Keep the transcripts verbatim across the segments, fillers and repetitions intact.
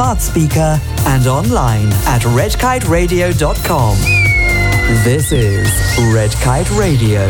smart speaker and online at red kite radio dot com. This is Red Kite Radio.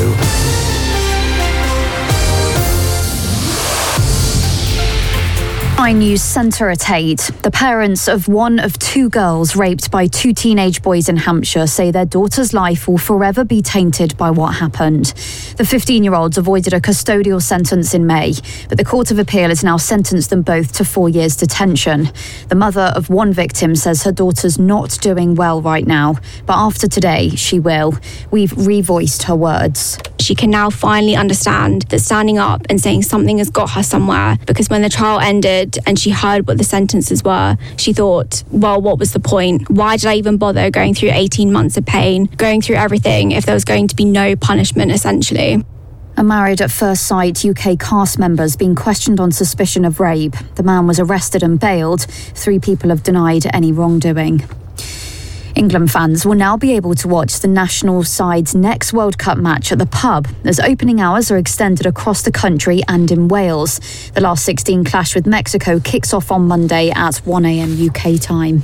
Nine News Centre at eight. The parents of one of two girls raped by two teenage boys in Hampshire say their daughter's life will forever be tainted by what happened. The fifteen-year-olds avoided a custodial sentence in May, but the Court of Appeal has now sentenced them both to four years detention. The mother of one victim says her daughter's not doing well right now, but after today, she will. We've revoiced her words. She can now finally understand that standing up and saying something has got her somewhere, because when the trial ended and she heard what the sentences were, she thought, well, what was the point? Why did I even bother going through eighteen months of pain, going through everything, if there was going to be no punishment, essentially? A Married at First Sight U K cast member's been questioned on suspicion of rape. The man was arrested and bailed. Three people have denied any wrongdoing. England fans will now be able to watch the national side's next World Cup match at the pub, as opening hours are extended across the country and in Wales. The last sixteen clash with Mexico kicks off on Monday at one a.m. U K time.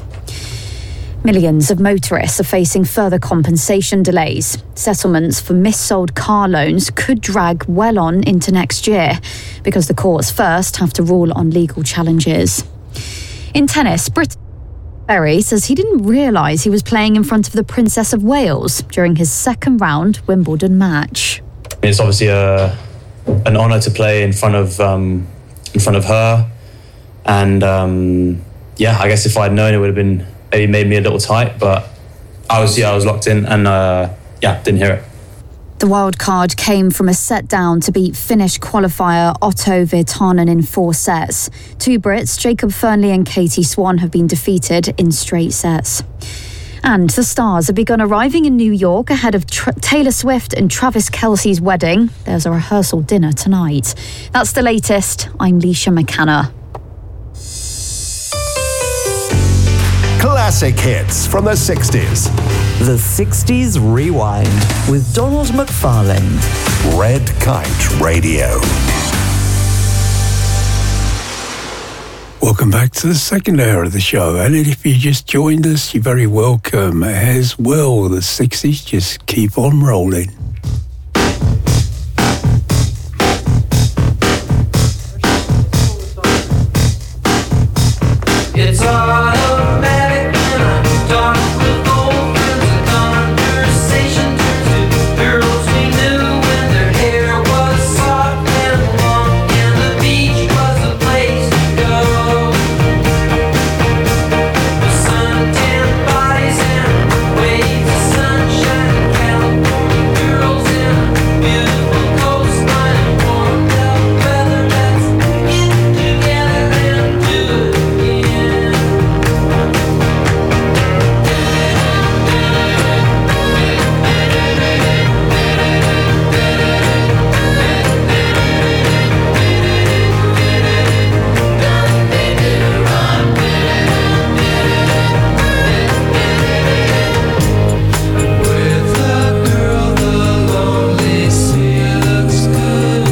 Millions of motorists are facing further compensation delays. Settlements for missold car loans could drag well on into next year, because the courts first have to rule on legal challenges. In tennis, Britain Berry says he didn't realise he was playing in front of the Princess of Wales during his second round Wimbledon match. It's obviously a, an honour to play in front of um, in front of her, and um, yeah, I guess if I'd known, it would have been maybe made me a little tight, but I was yeah I was locked in, and uh, yeah didn't hear it. The wild card came from a set down to beat Finnish qualifier Otto Virtanen in four sets. Two Brits, Jacob Fernley and Katie Swan, have been defeated in straight sets. And the stars have begun arriving in New York ahead of Tr- Taylor Swift and Travis Kelce's wedding. There's a rehearsal dinner tonight. That's the latest. I'm Leisha McKenna. Classic hits from the sixties. The sixties Rewind with Donald McFarlane. Red Kite Radio. Welcome back to the second hour of the show. And if you just joined us, you're very welcome as well. The sixties just keep on rolling. It's automatic when I talk with old friends. The conversation turns to girls we knew when their hair was soft and long, and the beach was a place to go. The sun-tanned bodies and waves of sunshine, California girls in a beautiful coastline, and warmed up weather. Let's get together and do it again. With a girl, the lonely sea looks good.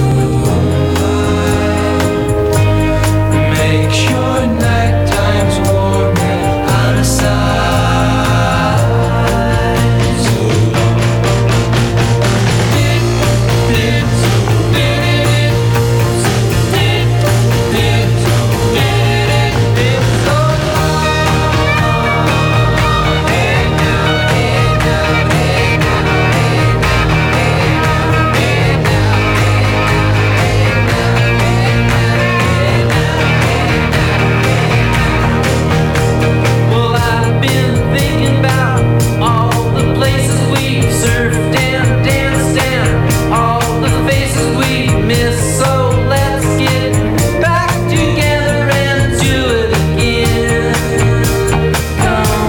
Make sure night time's warm and out of sight. So long. Did, did, so did it. So did, did, so did it. It was so long. Hey now, hey now, hey now, hey now, hey now, hey now, well, I've been thinking about all the places we surfed and danced and all the faces we missed. So let's get back together and do it again. Come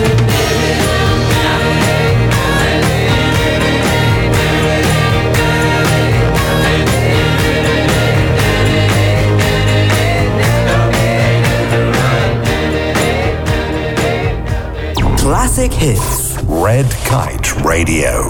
Classic hits. Red Kite Radio.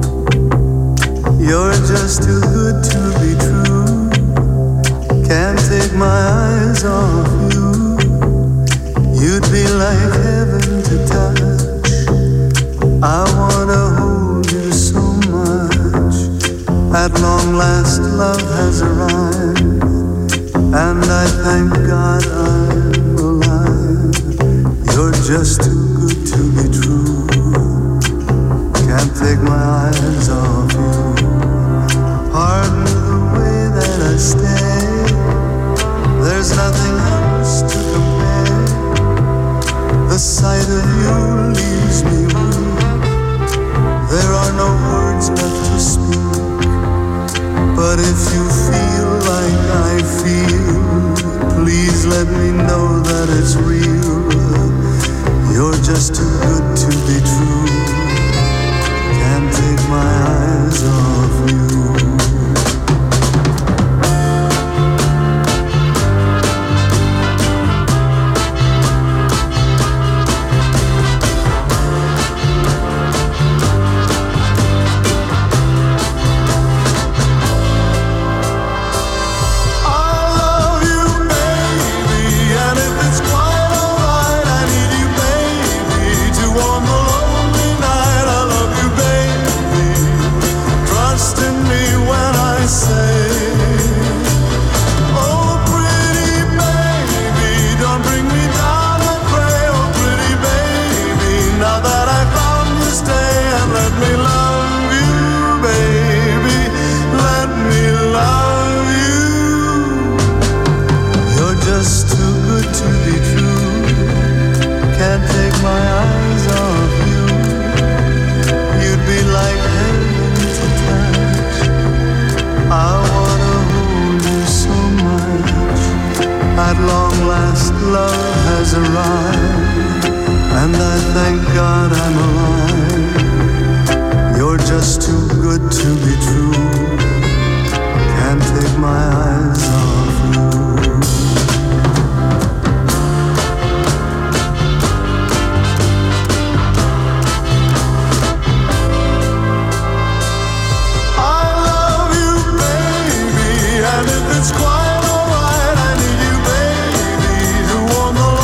You're just too good to be true. Can't take my eyes off you. You'd be like heaven to touch. I wanna hold you so much. At long last love has arrived, and I thank God I'm alive. You're just too good to be true. Can't take my eyes off you. Pardon the way that I stay. There's nothing else to compare. The sight of you leaves me weak. There are no words left to speak. But if you feel like I feel, please let me know that it's real. You're just too good to be true. Can't take my eyes off you. Arrived, and I thank God I'm alive. You're just too good to be true. Can't take my eyes off you. I love you, baby, and if it's quite alright, I need you, baby, to warm the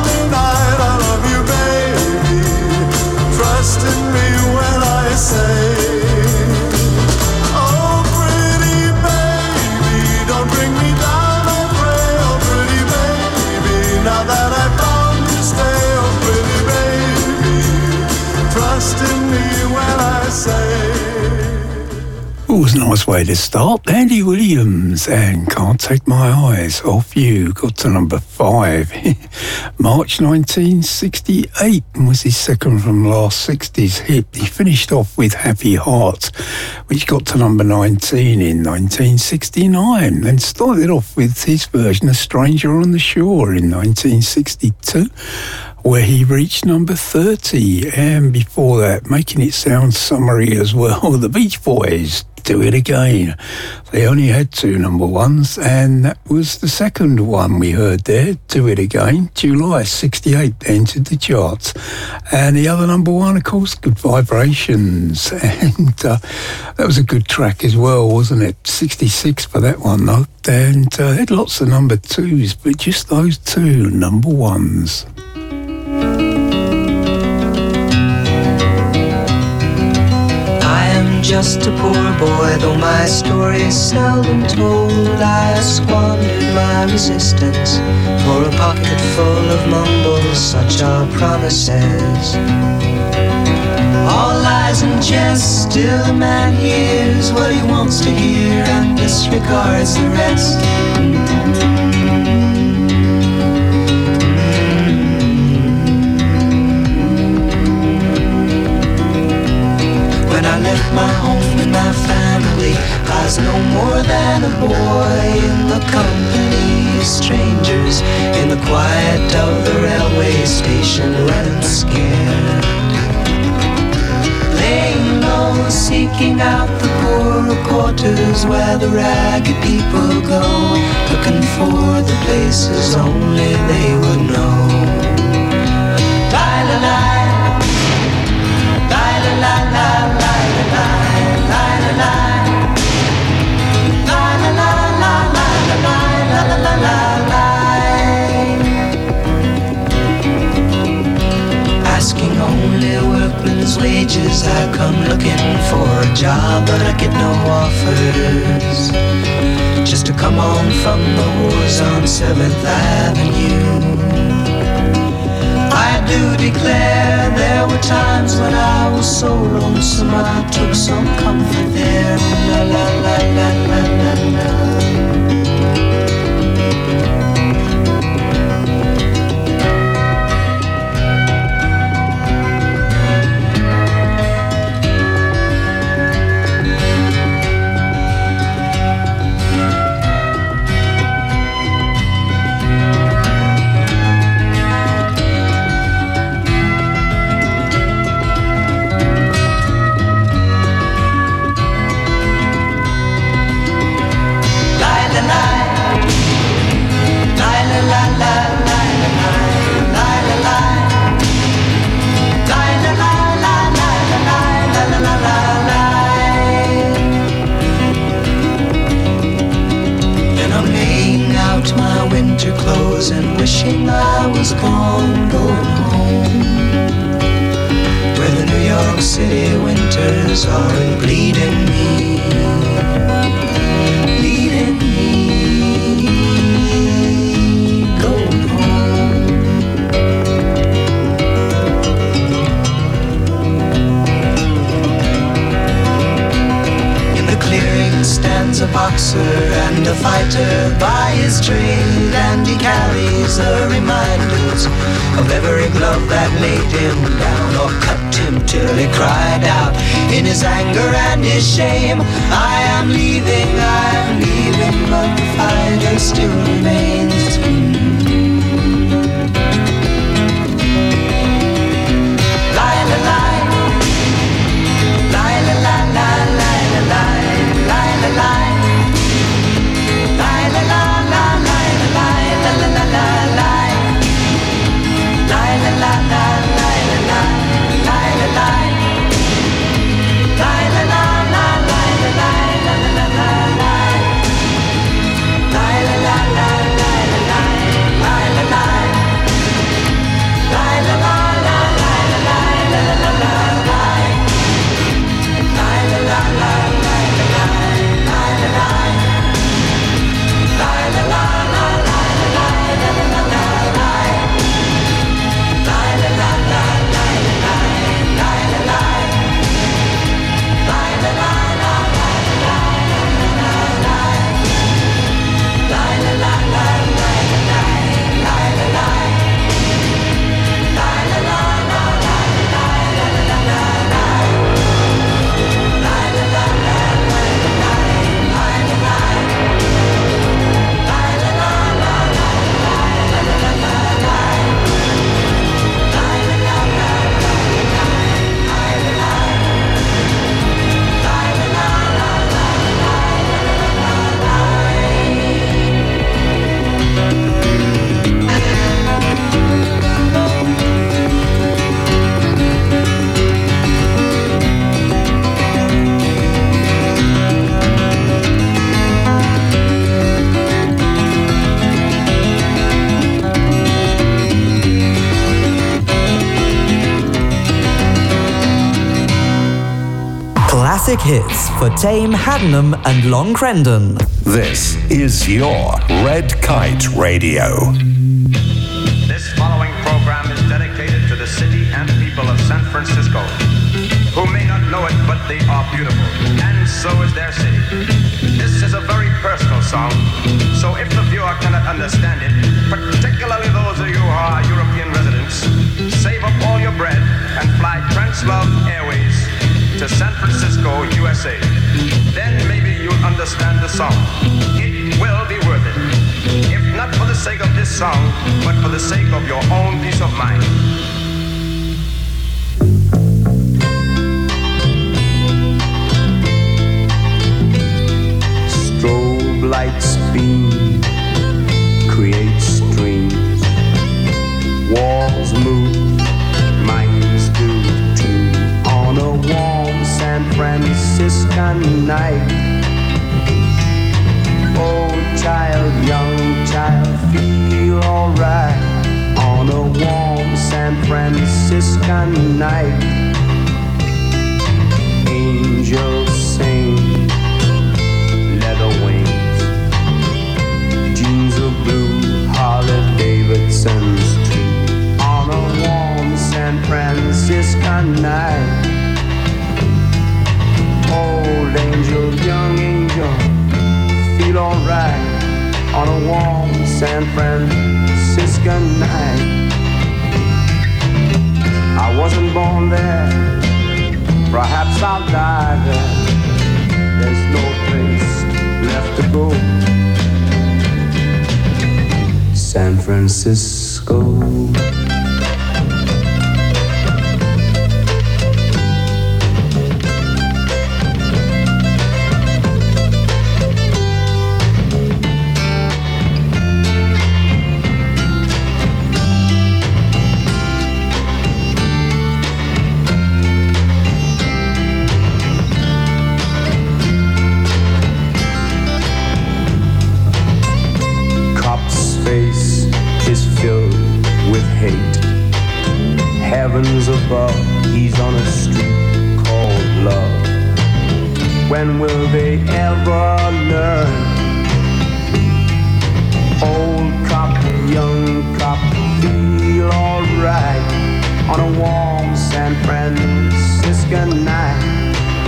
trust in me when I say, oh pretty baby, don't bring me down, I pray, oh pretty baby, now that I found you stay, oh pretty baby, trust in me when I say. It was a nice way to start. Andy Williams and Can't Take My Eyes Off You got to number five. March nineteen sixty-eight was his second from last sixties hit. He finished off with Happy Heart, which got to number nineteen in nineteen sixty-nine, then started off with his version of Stranger on the Shore in nineteen sixty-two, where he reached number thirty, and before that, making it sound summery as well, the Beach Boys, Do It Again. They only had two number ones, and that was the second one we heard there, Do It Again. July sixty-eight entered the charts. And the other number one, of course, Good Vibrations. And uh, that was a good track as well, wasn't it? sixty-six for that one, though. And uh, had lots of number twos, but just those two number ones. Just a poor boy, though my story is seldom told. I squandered my resistance for a pocket full of mumbles, such are promises. All lies and jest, still a man hears what he wants to hear and disregards the rest. When I left my home and my family, I was no more than a boy in the company of strangers, in the quiet of the railway station, running scared. Laying low, seeking out the poorer quarters where the ragged people go, looking for the places only they would know. La-la-la, la-la-la-la. La la la la la la la la la la come looking for a job, but I get no offers. Just to come on from the wars on seventh Avenue. I do declare there were times when I was so lonesome I took some comfort there. La la la la la la la. And wishing I was gone, going home, where the New York City winters are bleeding me, bleeding me, going home. In the clearing stands a boxer and a fighter by his trade, and he carries the reminders of every glove that laid him down or cut him till he cried out in his anger and his shame, I am leaving, I am leaving, but the fighter still remains. Classic hits for Tame, Haddenham and Long Crendon. This is your Red Kite Radio. This following program is dedicated to the city and people of San Francisco, who may not know it, but they are beautiful, and so is their city. This is a very personal song, so if the viewer cannot understand it, particularly those of you who are European residents, save up all your bread and fly Translove Airways to San Francisco, U S A. Then maybe you'll understand the song. It will be worth it. If not for the sake of this song, but for the sake of your own peace of mind. Strobe lights beam, create streams. Walls move, minds do too. On a warm San Franciscan night. Old child, young child, feel alright. On a warm San Franciscan night. angels sing, leather wings, jeans of blue, Harley Davidson's tree, on a warm San Francisco night. Old angel, young angel, feel alright on a warm San Francisco night. I wasn't born there, perhaps I'll die there. There's no place left to go. San Francisco. Heavens above, he's on a street called love. When will they ever learn? Old cop, young cop, feel alright on a warm San Francisco night.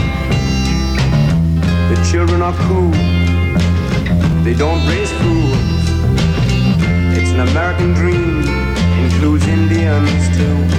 The children are cool, they don't raise fools. It's an American dream, includes Indians too.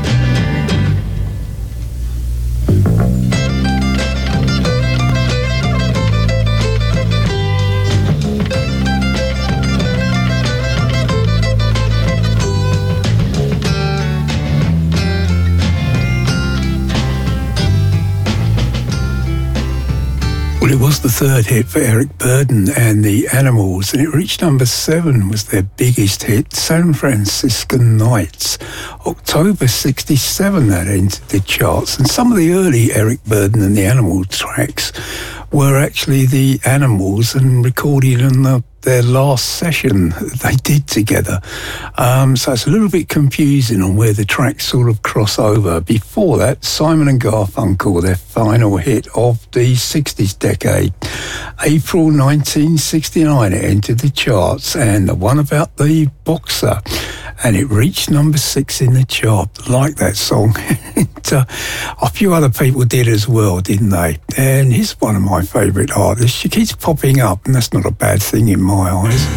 Well, it was the third hit for Eric Burdon and the Animals, and it reached number seven, was their biggest hit, San Francisco Nights. October sixty-seven, that entered the charts, and some of the early Eric Burdon and the Animal tracks were actually the Animals and recorded on the, their last session they did together. Um, so it's a little bit confusing on where the tracks sort of cross over. Before that, Simon and Garfunkel, their final hit of the sixties decade. April nineteen sixty-nine, it entered the charts, and the one about the boxer, and it reached number six in the chart. Like that song. and, uh, a few other people did as well, didn't they? And he's one of my favourite artists. She keeps popping up, and that's not a bad thing in my eyes.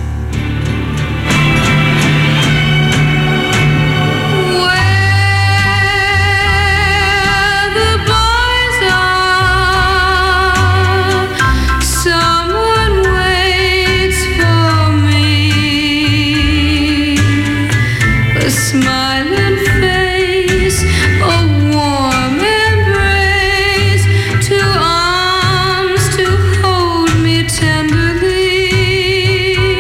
Smiling face, a warm embrace, two arms to hold me tenderly.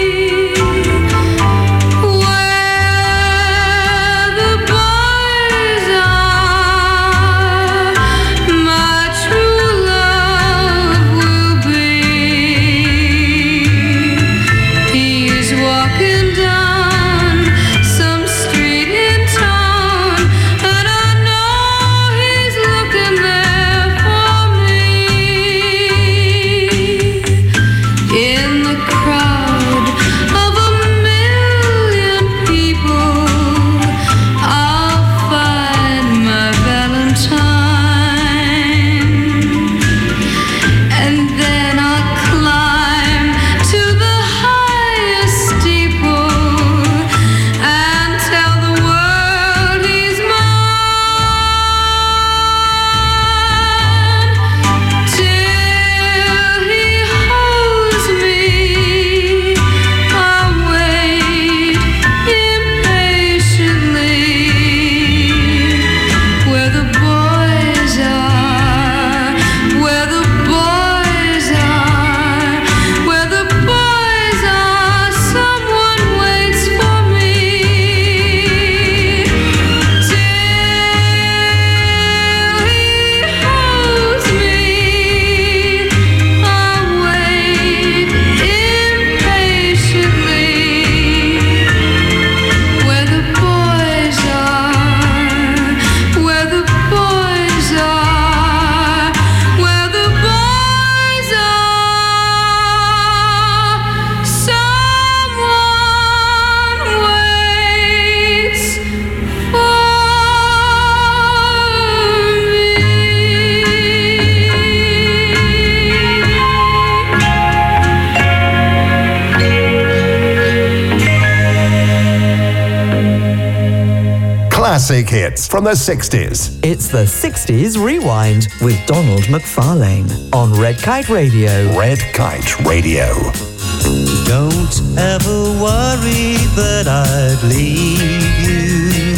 classic hits from the sixties. It's the sixties Rewind with Donald McFarlane on Red Kite Radio. Red Kite Radio. Don't ever worry that I'd leave you.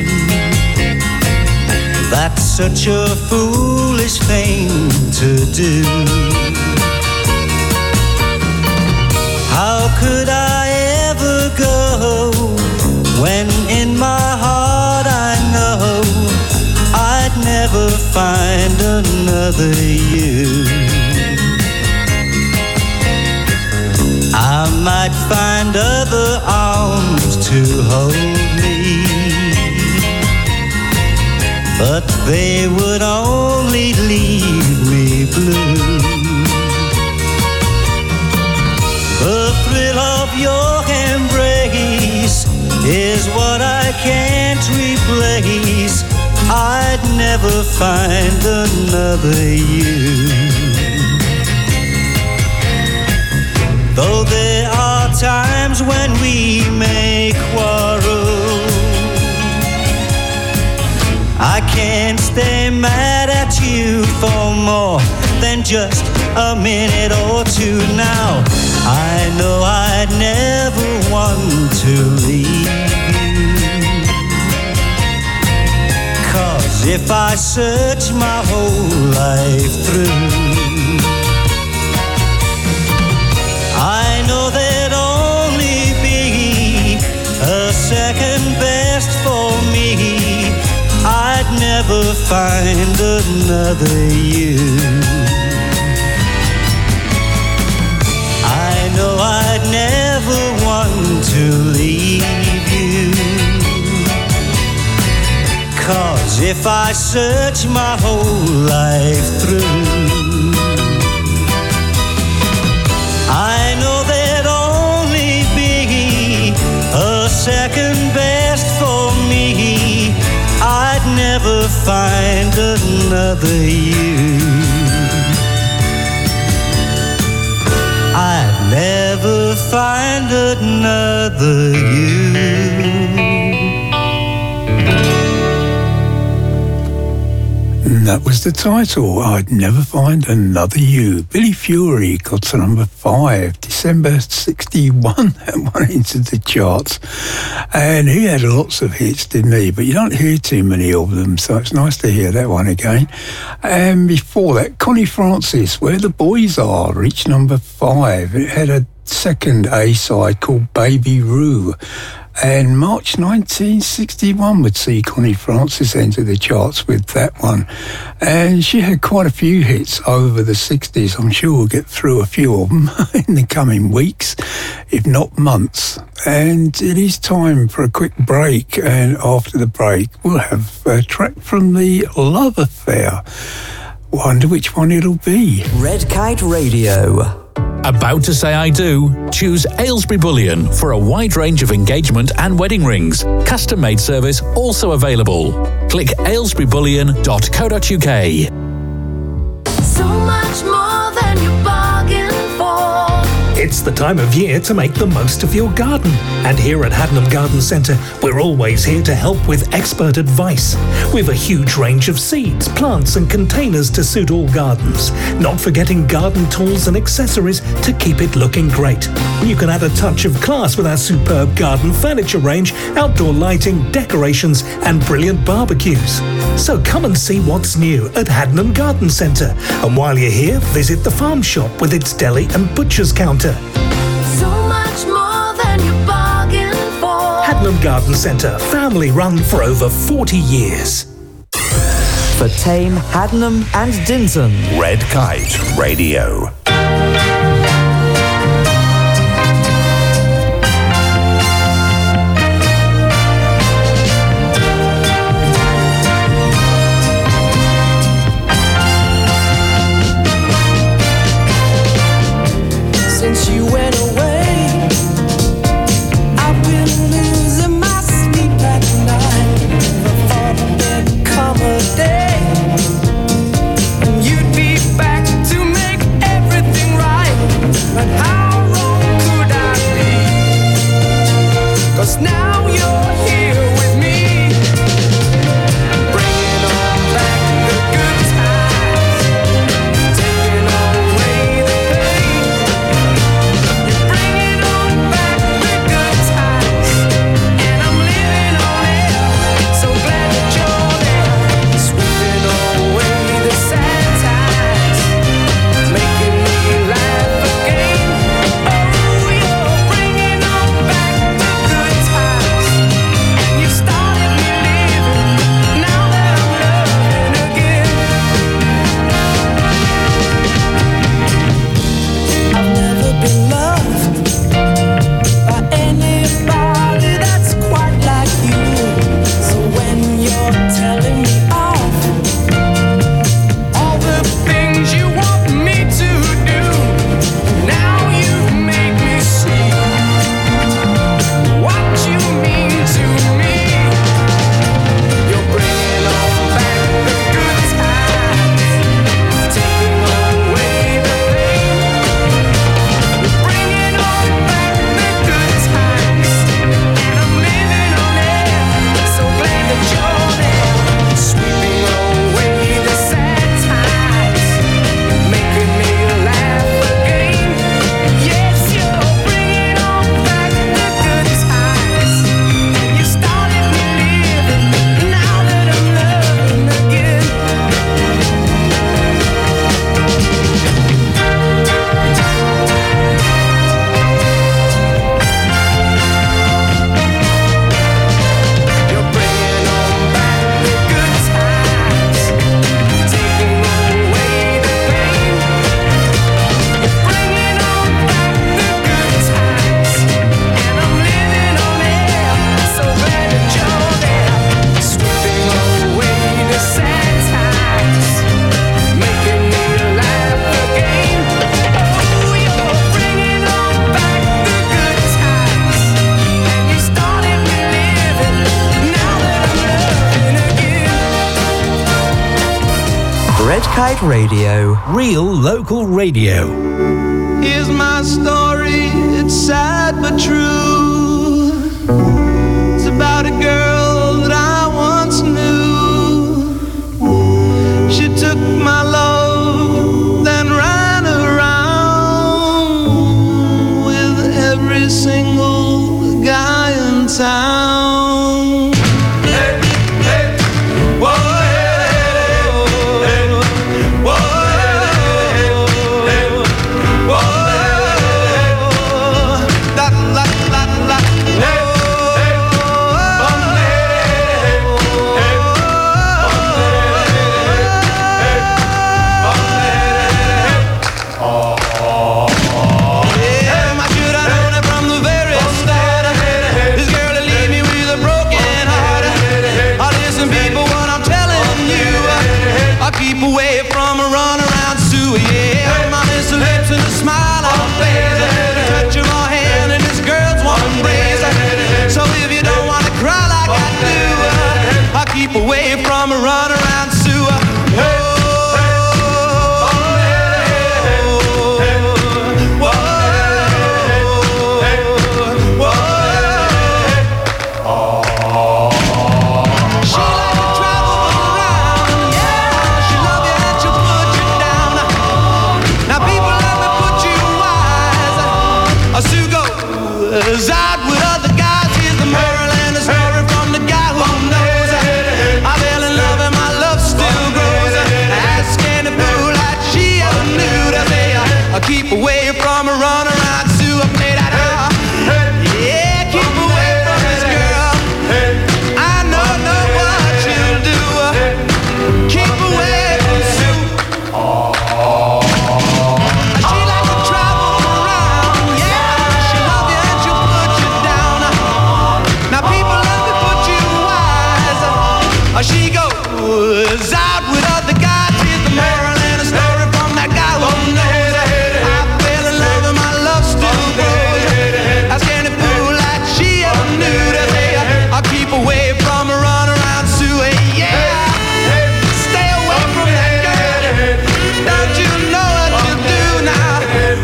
That's such a foolish thing to do. How could I ever go when in my heart I know I'd never find another you? I might find other arms to hold me, but they would only leave me blue. The thrill of your embrace is what I can't replace. I'd never find another you. Though there are times when we may quarrel, I can't stay mad at you for more than just a minute or two now. I know I'd never want to leave you, 'cause if I search my whole life through, I know there'd only be a second best for me. I'd never find another you. I know I'd never want to leave you, 'cause if I search my whole life through, I know there'd only be a second best for me. I'd never find another you. I'd never find another you. And that was the title, I'd Never Find Another You. Billy Fury got to number five, December sixty-one, that went into the charts. And he had lots of hits, didn't he? But you don't hear too many of them, so it's nice to hear that one again. And before that, Connie Francis, Where the Boys Are, reached number five. It had a second A-side called Baby Roo. And March nineteen sixty-one would see Connie Francis enter the charts with that one. And she had quite a few hits over the sixties. I'm sure we'll get through a few of them in the coming weeks, if not months. And it is time for a quick break. And after the break, we'll have a track from the Love Affair. Wonder which one it'll be. Red Kite Radio. About to say I do? Choose Aylesbury Bullion for a wide range of engagement and wedding rings. Custom-made service also available. Click aylesbury bullion dot co dot uk. So much more than you bargained for. It's the time of year to make the most of your garden. And here at Haddenham Garden Centre, we're always here to help with expert advice. We've a huge range of seeds, plants and containers to suit all gardens. Not forgetting garden tools and accessories to keep it looking great. You can add a touch of class with our superb garden furniture range, outdoor lighting, decorations and brilliant barbecues. So come and see what's new at Haddenham Garden Centre. And while you're here, visit the farm shop with its deli and butcher's counter. So much more than you bargained for. Haddenham Garden Centre, family run for over forty years. For Tame, Haddenham and Dinton. Red Kite Radio. Since you went away, I've been losing my sleep at night. I thought there'd come a day and you'd be back to make everything right. But how wrong could I be? 'Cause now you're here with me. Kite Radio. Real local radio. Here's my story, it's sad but true. It's about a girl that I once knew. She took my love, then ran around with every single guy in town. Hey, hey, whoa. Keep away from a runaround sewer. Keep away from a runaround sewer made out of. Yeah, keep away from this girl. I know, know what you'll do. Keep away from Sue. She likes to travel around. Yeah, she love you and she'll put you down. Now people love to put you wise. She goes out with other guys. Here's the moral and a story from that guy who knows. Away from a runaround sewer, yeah. Stay away from that girl. Don't you know what you do now?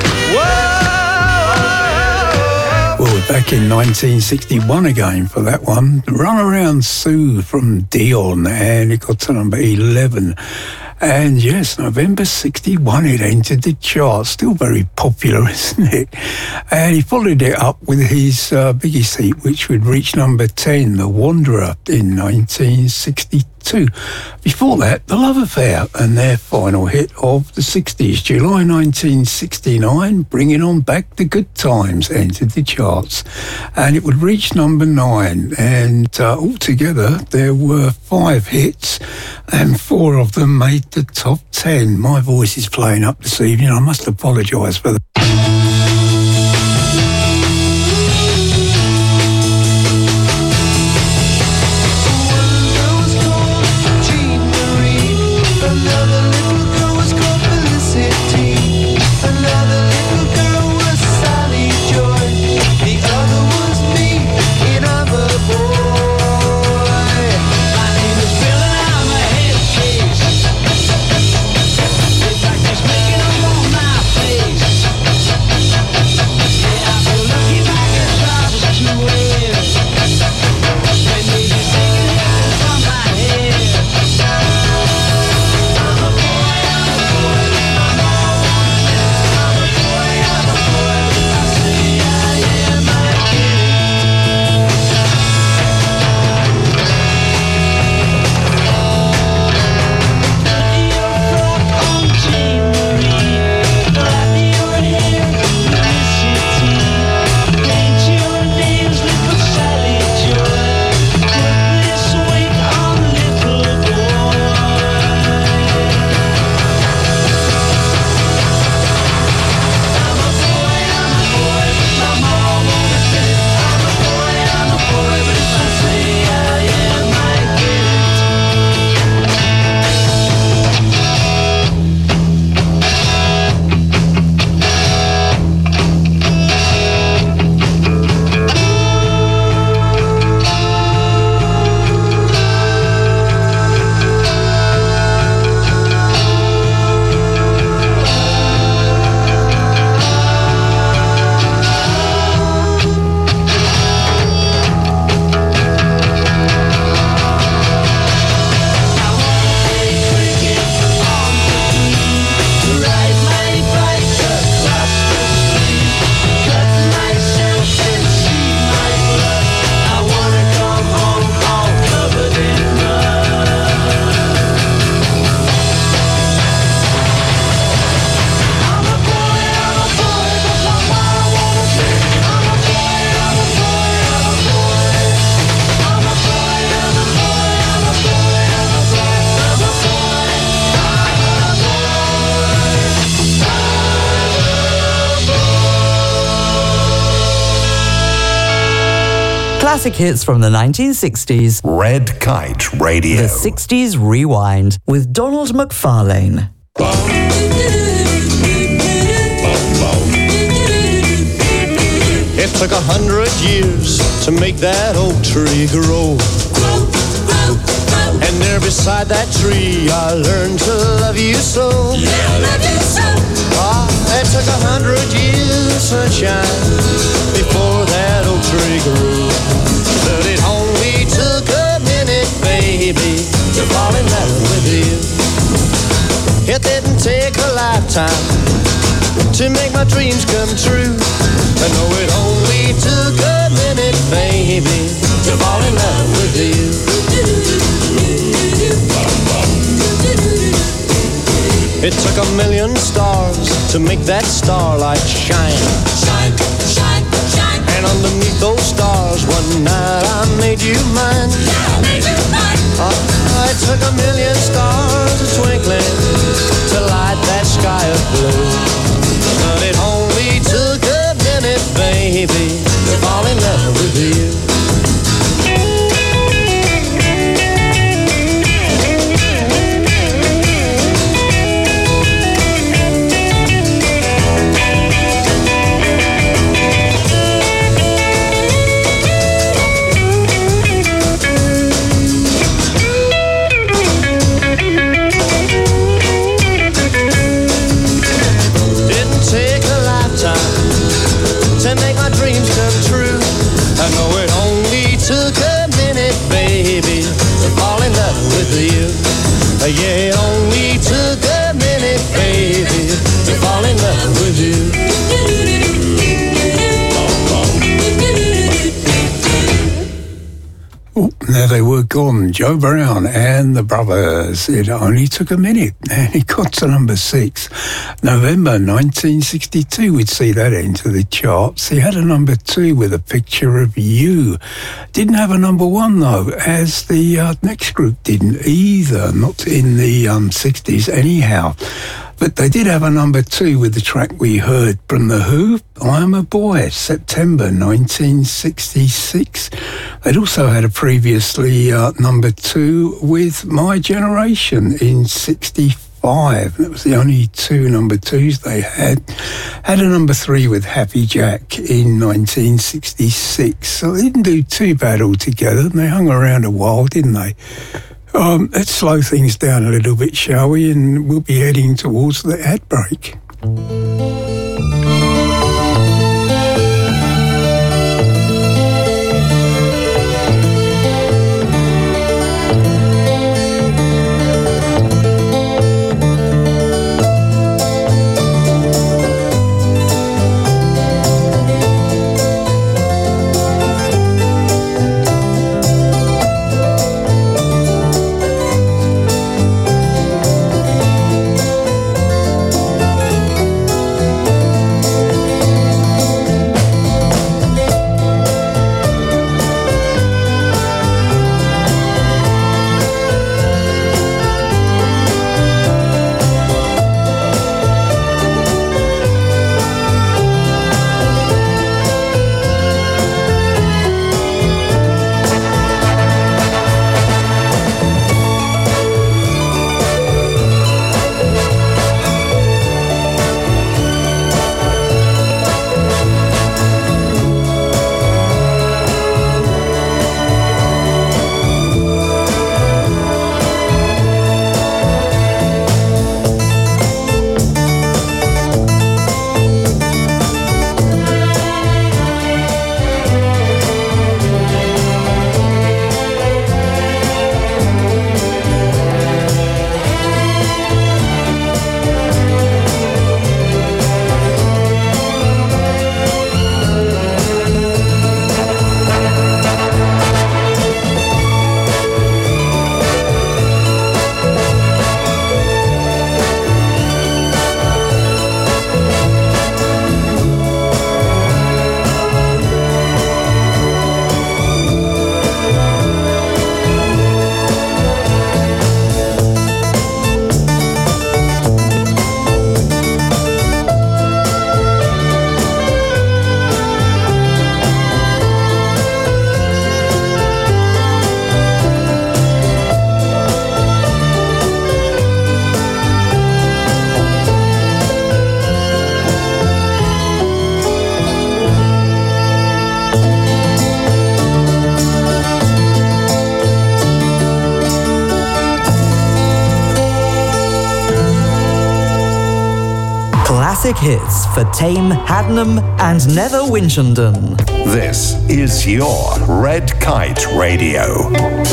Whoa. Well, we're back in nineteen sixty-one again for that one. Runaround Sue from Dion, and it got to number eleven. And yes, November sixty-one, it entered the charts. Still very popular, isn't it? And he followed it up with his uh, biggest hit, which would reach number ten, The Wanderer, in nineteen sixty-two. Before that, The Love Affair, and their final hit of the sixties, July nineteen sixty-nine, Bringing On Back the Good Times, entered the charts. And it would reach number nine. And uh, altogether, there were five hits, and four of them made the top ten. My voice is playing up this evening. I must apologise for that. Making them on my face. classic hits from the nineteen sixties. Red Kite Radio. The sixties Rewind with Donald McFarlane. It took a hundred years to make that oak tree grow. And there beside that tree I learned to love you so. Yeah, I love you so. Ah, it took a hundred years, sunshine, before that oak tree grew. But it only took a minute, baby, to fall in love with you. It didn't take a lifetime to make my dreams come true. I know it only took a minute, baby, to fall in love with you. It took a million stars to make that starlight shine. Shine, shine, shine. And underneath those stars, one night I made you mine. Yeah, I made you mine. Uh, it took a million stars twinkling to light that sky of blue. But it only took a minute, baby, to fall in love with you. To make my dreams come true. I know it only took a minute, baby, to fall in love with you. Yeah, it only took a minute, baby, to fall in love with you. Oh, there they were gone, Joe Brown and the Brothers. It only took a minute, and it got to number six. November nineteen sixty-two, we'd see that enter the charts. He had a number two with A Picture of You. Didn't have a number one, though, as the uh, next group didn't either, not in the um, sixties anyhow. But they did have a number two with the track we heard from The Who, I Am a Boy, September nineteen sixty-six. They'd also had a previously uh, number two with My Generation in sixty-five. That was the only two number twos they had. Had a number three with Happy Jack in nineteen sixty-six. So they didn't do too bad altogether. They hung around a while, didn't they? Um, let's slow things down a little bit, shall we? And we'll be heading towards the ad break. classic hits for Tame, Haddenham and Nether Winchendon. This is your Red Kite Radio.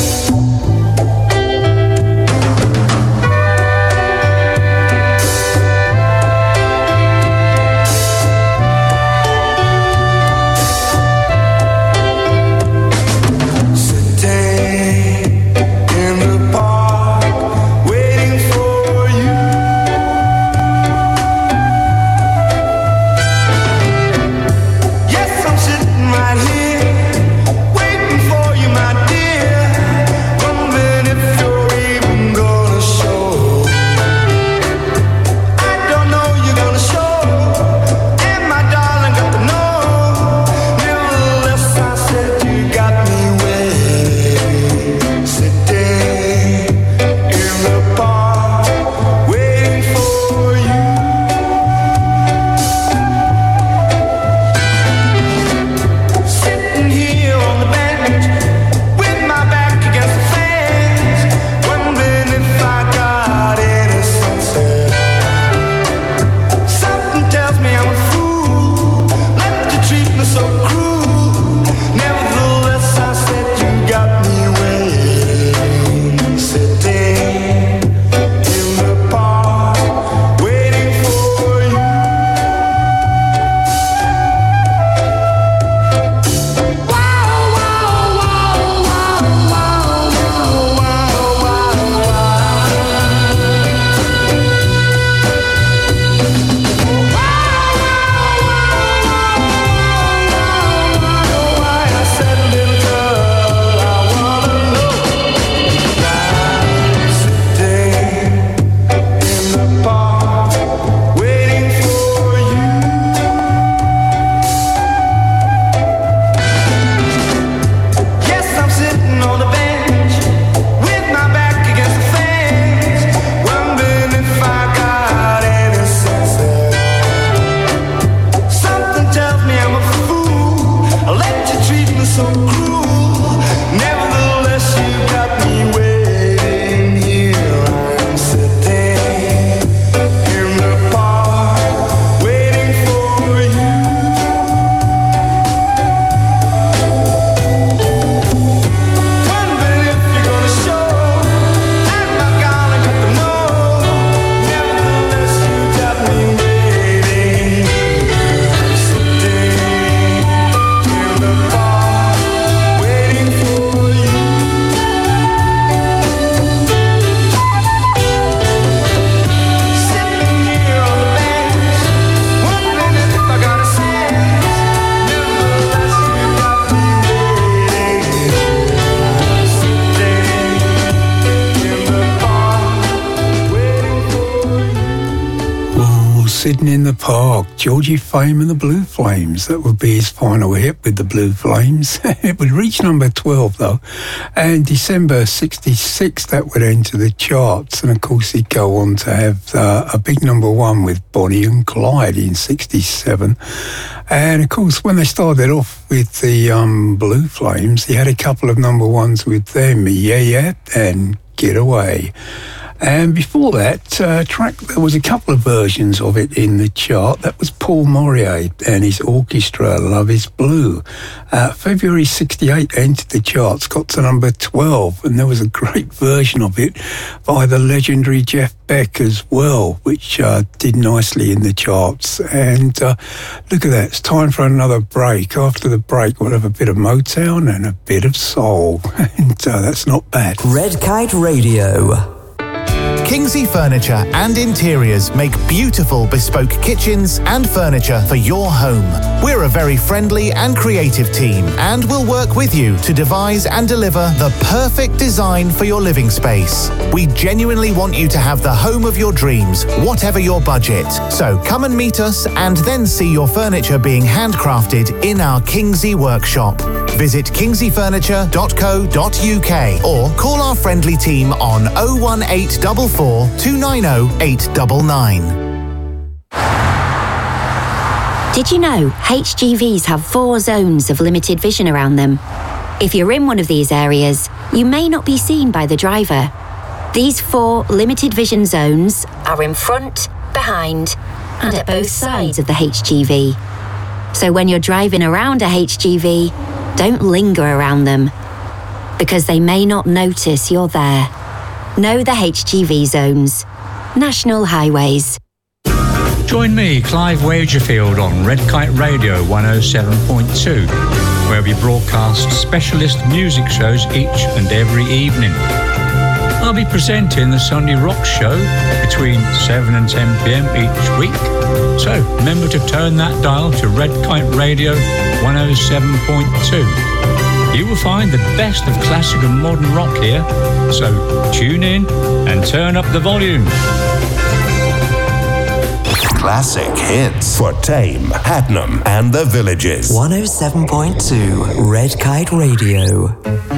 Sitting in the Park, Georgie Fame and the Blue Flames. That would be his final hit with the Blue Flames. It would reach number twelve though, and December sixty-six that would enter the charts, and of course he'd go on to have uh, a big number one with Bonnie and Clyde in sixty-seven. And of course when they started off with the um, Blue Flames, he had a couple of number ones with them, Yeah Yeah and Get Away. And before that uh, track, there was a couple of versions of it in the chart. That was Paul Morier and his orchestra, Love is Blue. Uh, February sixty-eight entered the charts, got to number twelve, and there was a great version of it by the legendary Jeff Beck as well, which uh, did nicely in the charts. And uh, look at that, it's time for another break. After the break, we'll have a bit of Motown and a bit of soul. And uh, that's not bad. Red Kite Radio. Kingsley Furniture and Interiors make beautiful bespoke kitchens and furniture for your home. We're a very friendly and creative team, and we'll work with you to devise and deliver the perfect design for your living space. We genuinely want you to have the home of your dreams, whatever your budget. So come and meet us and then see your furniture being handcrafted in our Kingsley workshop. Visit kingsley furniture dot co dot uk or call our friendly team on oh one eight four four, two nine oh, eight nine nine. Did you know H G Vs have four zones of limited vision around them? If you're in one of these areas, you may not be seen by the driver. These four limited vision zones are in front, behind, and at both sides of the H G V. So when you're driving around a H G V, don't linger around them, because they may not notice you're there. Know the H G V zones. National Highways. Join me, Clive Wagerfield, on Red Kite Radio one oh seven point two, where we broadcast specialist music shows each and every evening. I'll be presenting the Sunday Rock Show between seven and ten p.m. each week. So remember to turn that dial to Red Kite Radio one oh seven point two. You will find the best of classic and modern rock here. So tune in and turn up the volume. Classic hits for Tame, Hatnam, and the Villages. one oh seven point two Red Kite Radio.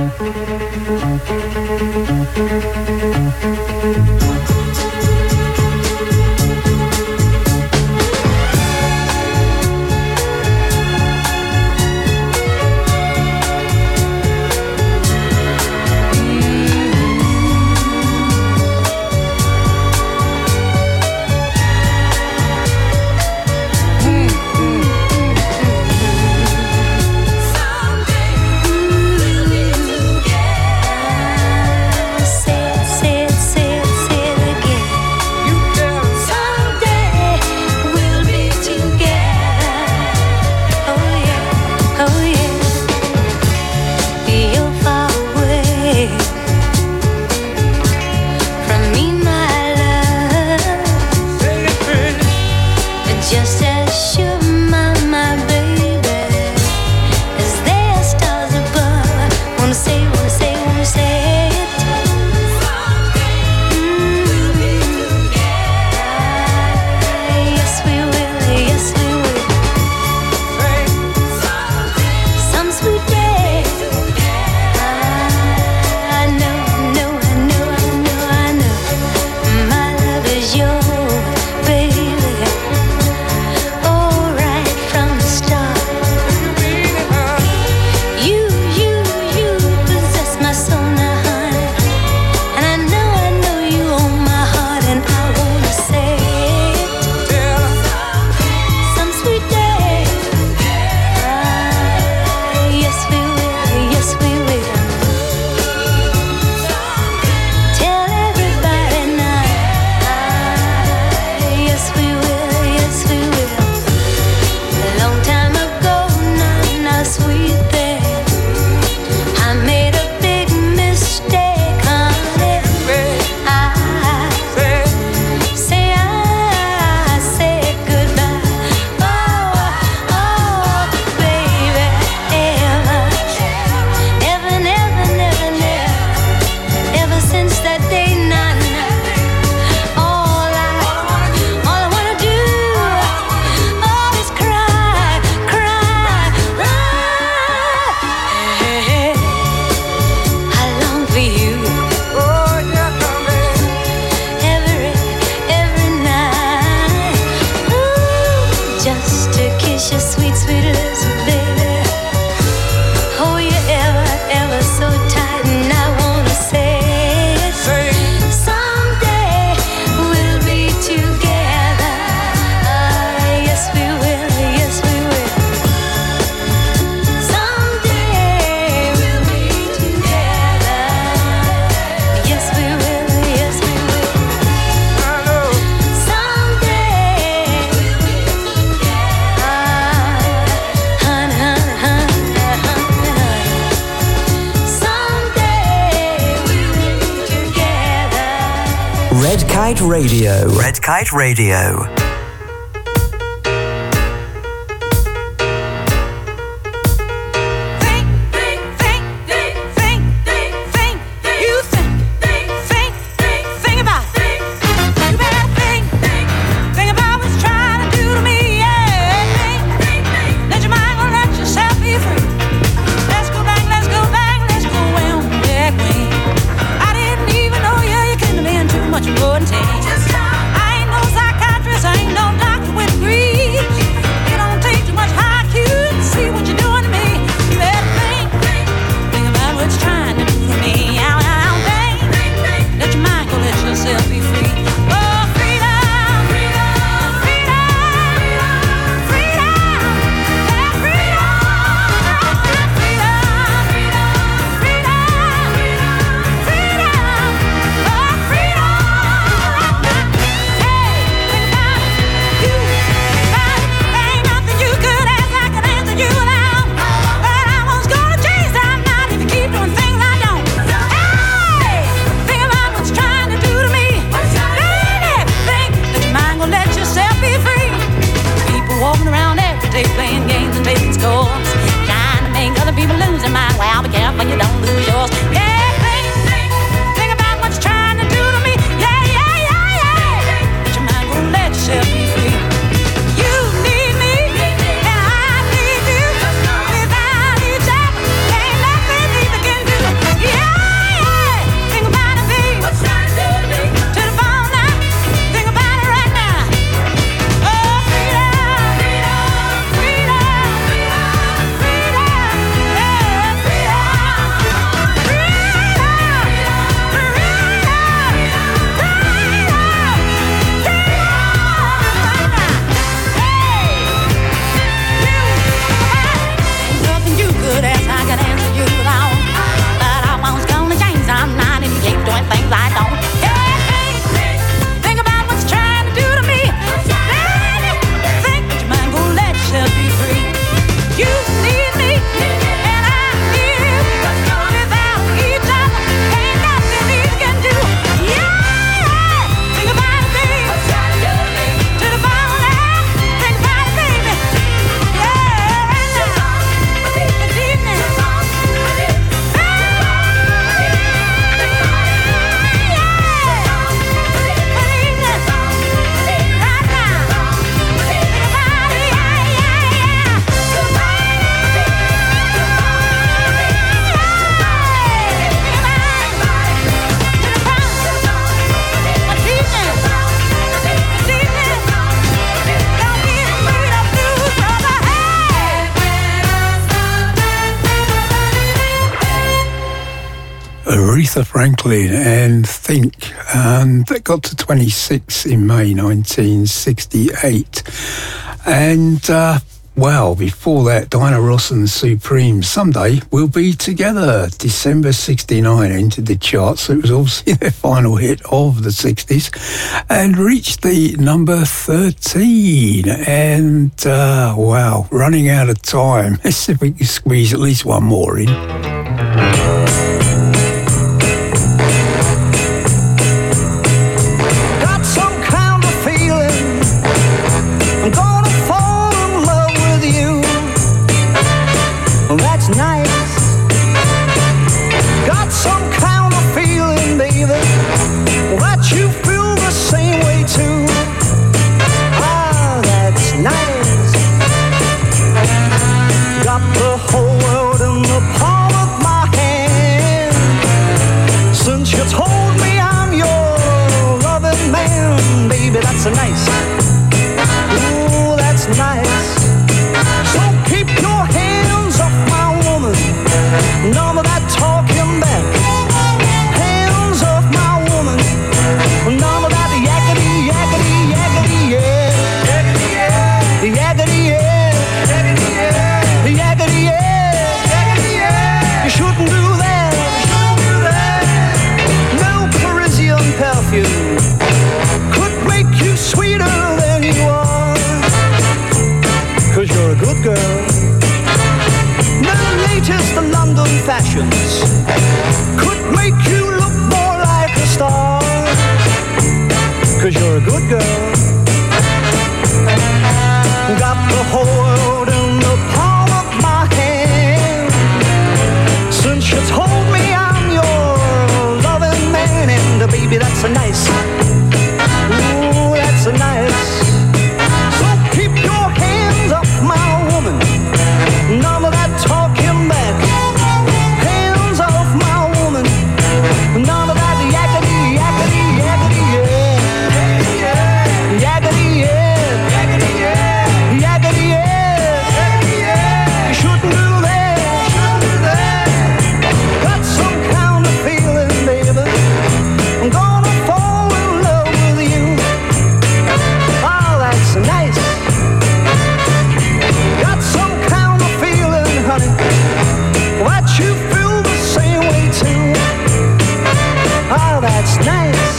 Red Kite Radio. Red Kite Radio. I ain't no psychiatrist, I ain't Aretha Franklin and Think. Um, that got to twenty-six in May nineteen sixty-eight. And, uh, well, before that, Diana Ross and the Supremes, Someday We'll Be Together. December sixty-nine entered the charts. So it was obviously their final hit of the sixties and reached the number thirteen. And, uh, wow, running out of time. Let's see if we can squeeze at least one more in. That's a nice, ooh, that's nice. So keep your hands off my woman. None of that talking back. Hands off my woman. None of that yakety, yakety, yakety, yeah. Yakety, yeah. Yakety, yeah. You shouldn't do that. No Parisian perfume sweeter than you are, 'cause you're a good girl. No latest London fashions could make you look more like a star, 'cause you're a good girl. Got the whole world in the palm of my hand. Since you told me I'm your loving man, and baby, that's a nice, ooh, that's a nice. So keep your hands off my woman. None of that talking back. Hands off my woman. None of that yakety, yakety, yakety, yeah. Yakety, yeah. Yakety, yeah. Yakety, yeah. You shouldn't do that. Shouldn't do that. Got some kind of feeling, baby. I'm gonna fall in love with you. Oh, that's nice. Got some kind of feeling, honey, that you feel the same way too. Oh, that's nice.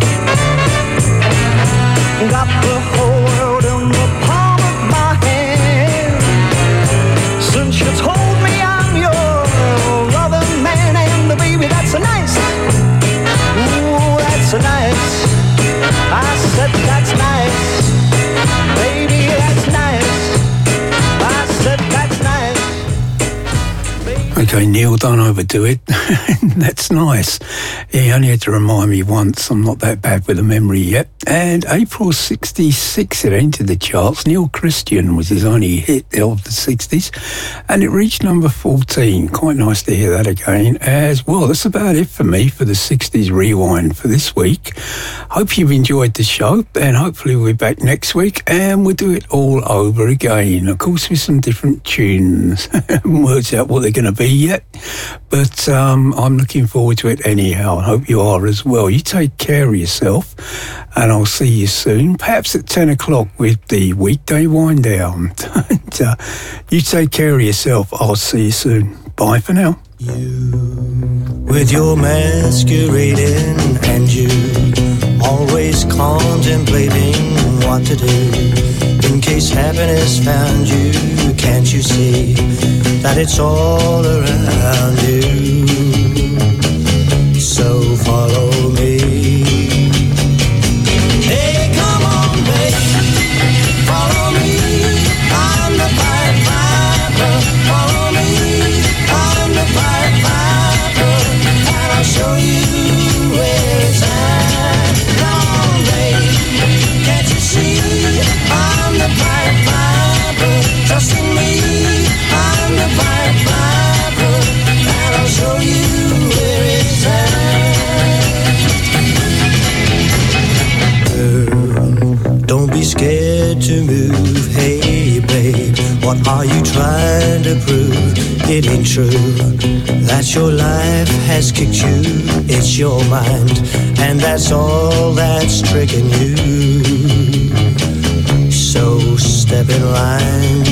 Got the whole world in the palm of my hand. Since you told me I'm your loving man, and baby, that's a nice. Ooh, that's a nice. I said that's nice. Baby, that's nice. I said that's nice. Okay, Neil, don't overdo it. That's nice. He only had to remind me once. I'm not that bad with a memory yet. And April sixty-six, it entered the charts. Neil Christian was his only hit of the sixties. And it reached number fourteen. Quite nice to hear that again as well. That's about it for me for the sixties Rewind for this week. Hope you've enjoyed the show. And hopefully we'll be back next week. And we'll do it all over again. Of course, with some different tunes. Haven't worked out what they're going to be yet. But um, I'm looking forward to it anyhow. I hope you are as well. You take care of yourself. And I'll see you soon, perhaps at ten o'clock with the weekday wind down. And, uh, you take care of yourself. I'll see you soon. Bye for now. With your masquerading and you always contemplating what to do in case happiness found you. Can't you see that it's all around you? So follow me. Hey, come on, baby, follow me. I'm the Pied Piper. Follow me. I'm the Pied Piper, and I'll show you where it's at. Come on, baby, can't you see? I'm the Pied Piper. Trust in me. I'm the Pied Piper, and I'll show you where it's at. Girl, don't be scared to move. Hey, babe, what are you trying to prove? it be true that your life has kicked you? It's your mind, and that's all that's tricking you. So step in line.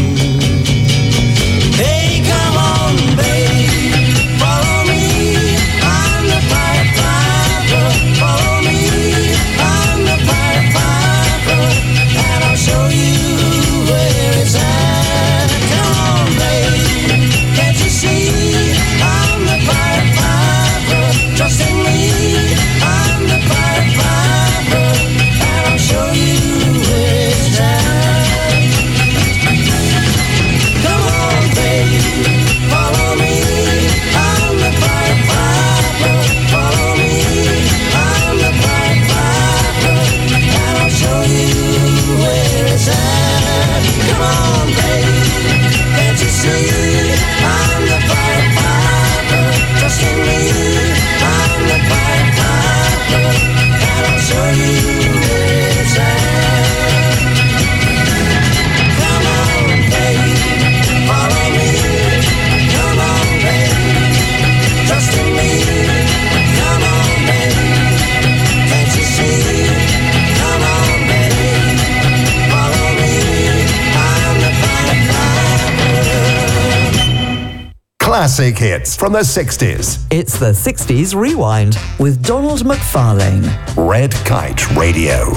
Hey, come on, babe, follow me. I'm the Pied Piper. Follow me. I'm the Pied Piper, and I'll show you where it's at. Come on, babe, can't you see? I'm the Pied Piper. Trust in me. I'm the Pied Piper, and I'll show you where it's at. Come on, babe, follow me. I'm the Pied Piper. Follow me. I'm the Pied Piper, and I'll show you where it's at. Come on, babe, can't you see? I'm the Pied Piper. Trust in me. I'm the Pied Piper, and I'll show you where it's at. Come on, babe, follow me. Come on, babe, trust in me. Come on, babe, can't you see? Come on, babe, follow me. I'm the Pied Piper. Classic hits from the sixties. It's the sixties Rewind with Donald McFarlane. Red Kite Radio.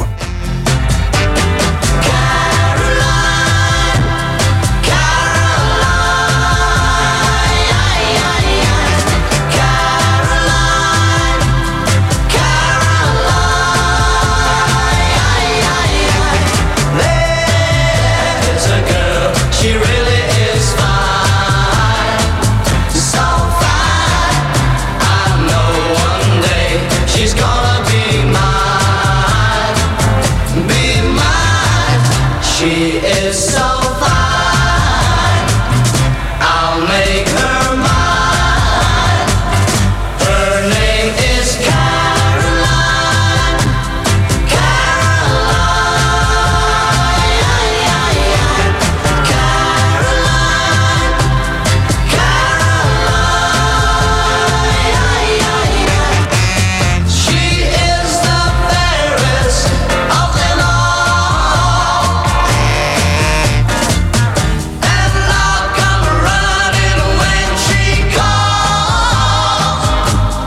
There's a girl, she really is fine. So fine, I know one day she's gonna be mine. Be mine, she is so fine. I'll make her mine. Her name is Caroline. Caroline. She is the fairest of them all, and I'll come running when she calls.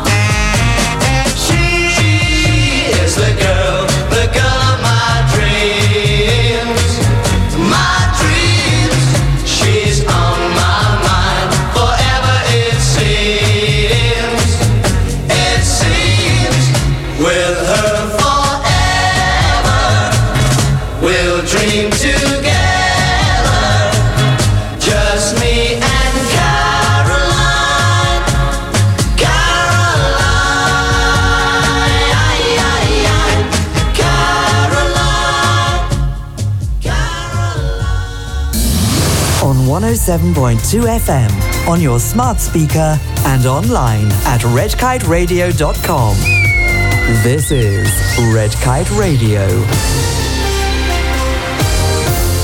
She is the girl, the girl of my dreams, my dreams. She's on my mind forever, it seems. It seems with her forever, we'll dream together, just me and Caroline. Caroline, Caroline. On one oh seven point two F M, on your smart speaker and online at red kite radio dot com. This is Red Kite Radio.